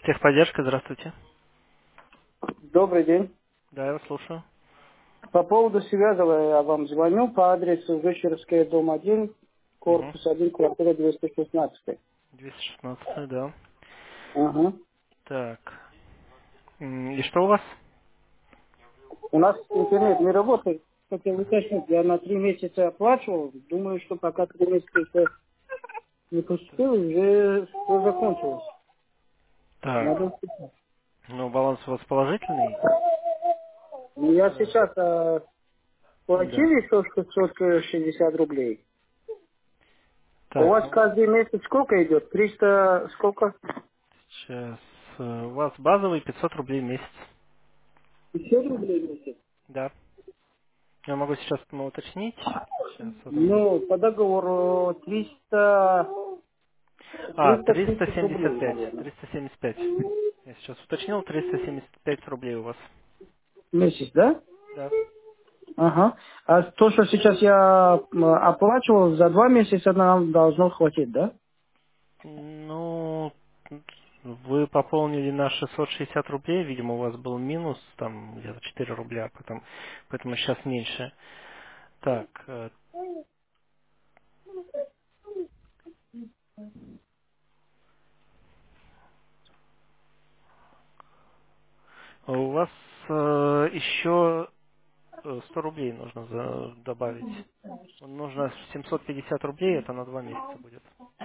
Техподдержка, здравствуйте. Добрый день. Да, я вас слушаю. По поводу связывая, я вам звоню по адресу Вычеровская, дом 1, Угу. корпус 1, квартира 216. 216, да. Ага. Так. И что у вас? У нас интернет не работает. Хотел уточнить, я на 3 месяца оплачивал. Думаю, что пока 3 месяца еще не поступил, уже все закончилось. Так. Надо успеть. Ну, баланс у вас положительный? Я Да. сейчас платил Да. еще 660 рублей. У Так, вас ну, каждый месяц сколько идет? 300 сколько? сейчас у вас базовый 500 рублей в месяц. 50 рублей в месяц? Да. Я могу сейчас уточнить. Сейчас, одну минуту. Ну, по договору 300, А, 330 рублей, 375. наверное. 375. Я сейчас уточнил, 375 рублей у вас. В месяц, да? Да. Ага. А то, что сейчас я оплачивал, за 2 месяца нам должно хватить, да? Ну, вы пополнили на 660 рублей, видимо, у вас был минус, там где-то 4 рубля, поэтому сейчас меньше. Так, у вас еще 100 рублей нужно добавить. Нужно 750 рублей, это на 2 месяца будет.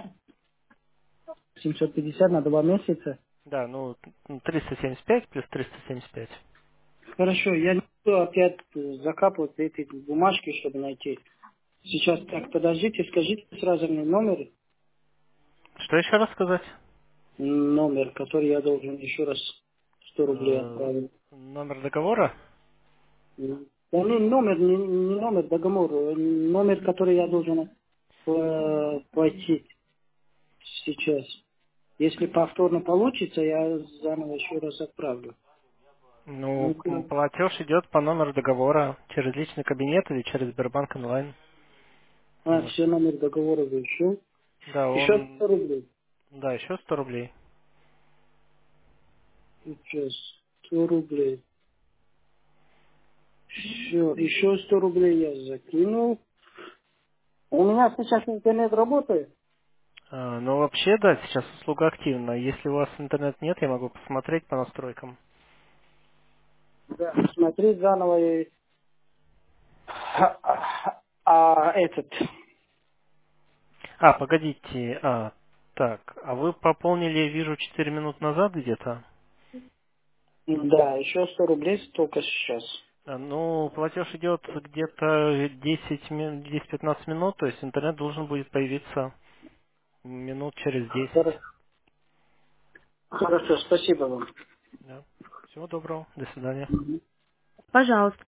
750 на 2 месяца. Да, ну 375 плюс 375. Хорошо, я не буду опять закапывать эти бумажки, чтобы найти. Сейчас так, подождите, скажите сразу мне Что еще раз сказать? номер, который я должен еще раз 100 рублей Э, отправить. Номер договора? Да не номер, не номер договора, номер, который я должен платить сейчас. Если повторно получится, я заново еще раз отправлю. Ну, Ну-ка. платеж идет по номеру договора через личный кабинет или через Сбербанк онлайн. А, Вот. все, номер договора вышел. Да, Еще 100 он, рублей. да, еще 100 рублей. Сейчас 100 рублей. Все, еще 100 рублей я закинул. У меня сейчас интернет работает. Ну, вообще, да, сейчас услуга активна. Если у вас интернет нет, я могу посмотреть по настройкам. Да. Смотреть заново и... этот. Погодите, так, а вы пополнили, я вижу, 4 минут назад где-то? Да, еще 100 рублей только сейчас. Ну, платеж идет где-то 10-15 минут, то есть интернет должен будет появиться минут через 10. Хорошо, хорошо, спасибо вам. Да. Всего доброго, до свидания. Пожалуйста.